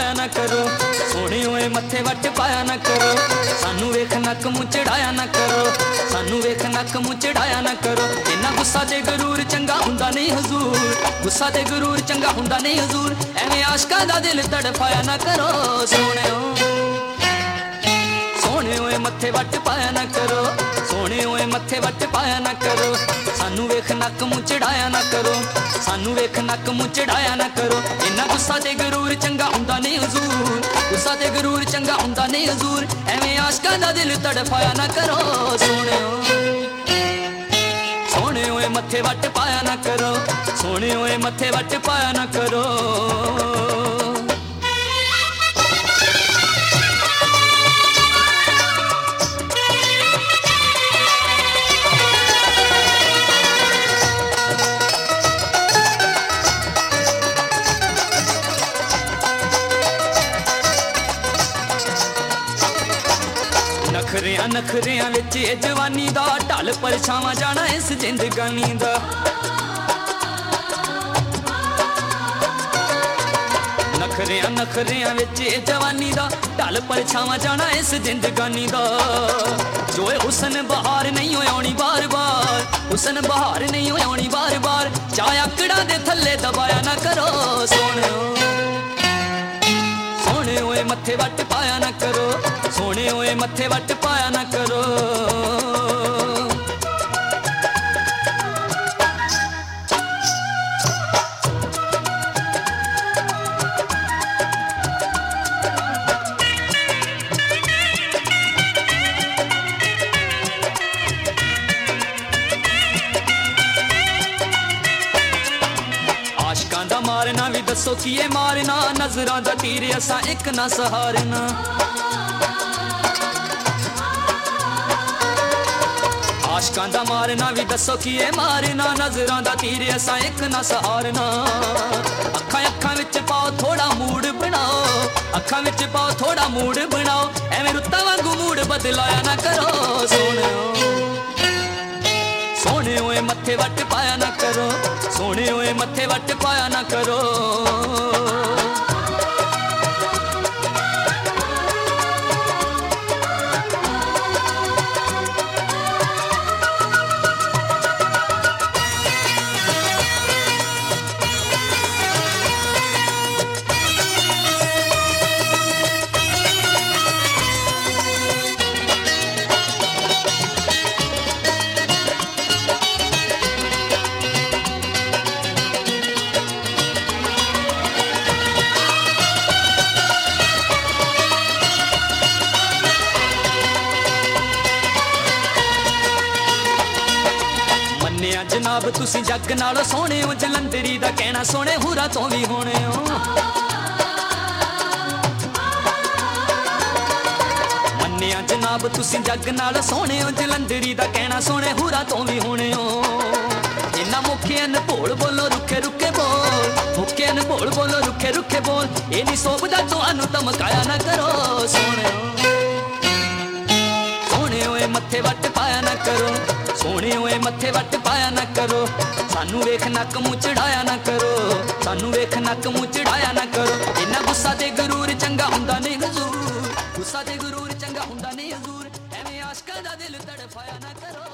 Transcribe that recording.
पाया ना करो, सोने ओए मत्थे वट पाया ना करो, सानू वेख नक मुंह चढ़ाया ना करो, सानू वेख नक मुंह चढ़ाया ना करो। इन्ना गुस्सा ते गरूर चंगा हुंदा नहीं हजूर, गुस्सा ते गरूर चंगा हुंदा नहीं हजूर, एवें आशका दा दिल तड़फाया ना करो। सोने ओए मत्थे वट पाया ना करो, सोने ओए मत्थे वट पाया ना करो, सानू वेख नक मुंह चढ़ाया ना करो, सानू वेख नक मुंह चढ़ाया ना करो। इन्ना गुस्सा ते गरूर चंगा हुंदा नहीं हजूर, गुस्सा ते गरूर चंगा हुंदा नहीं हजूर, एवें आशका दा दिल तड़फाया ना करो। सोने ओए मत्थे वट पाया ना करो, सोने ओए मत्थे वट पाया ना करो। नखरियां नखरियां विच जवानी दा ढल परछावां जाना इस जिंदगानी दा। नखरियां नखरियां विच जवानी दा ढल परछावां जाना इस जिंदगानी दा। जो हुसन बहार नहीं हो आनी बार बार, हुसन बहार नहीं हो आनी बार बार, चाहे आकड़ा दे थल्ले दबाया ना करो। सोने ओए मत्थे वट पाया ना करो, सोने ओए मत्थे वट पाया ना करो। आशकां दा मारना भी दसो किए मारना, नजरां दा तीर असां एक ना सहारना। आशकां दा मारना भी दसो किए मारना, नजरां दा तीर असां एक ना सहारना। अखां अखां विच पाओ थोड़ा मूड बनाओ, अखां विच पाओ थोड़ा मूड बनाओ, एवें रुत्तां वांगू मूड बदलाया ना करो। सोने ओए मत्थे वट पाया ना करो, सोने ओए मत्थे वट पाया ना करो। जनाब तुसी जग नालों सोने हो, जलंधरी दा कहना सोने हुरा तो भी होने हो। मन्निया जनाब तुसी जग नालों सोने हो, जलंधरी दा कहना सोने हुरा तो भी होने हो। इन्ना मुखे न भोल बोलो रुखे रुखे बोल, मुखे न भोल बोलो रुखे रुखे बोल, ये नहीं सोभदा तुहानू धमकाया ना करो। सोने ओए मत्थे वट पाया ना करो, सोने ओए मत्थे वट पाया ना करो, सानू वेख नक मुंह चढ़ाया ना करो, सानू वेख नक मुंह चढ़ाया ना करो। इन्ना गुस्सा ते गरूर चंगा हुंदा नहीं हजूर, गुस्सा ते गरूर चंगा हुंदा नहीं हजूर, एवें आशकां दा दिल तड़फाया ना करो।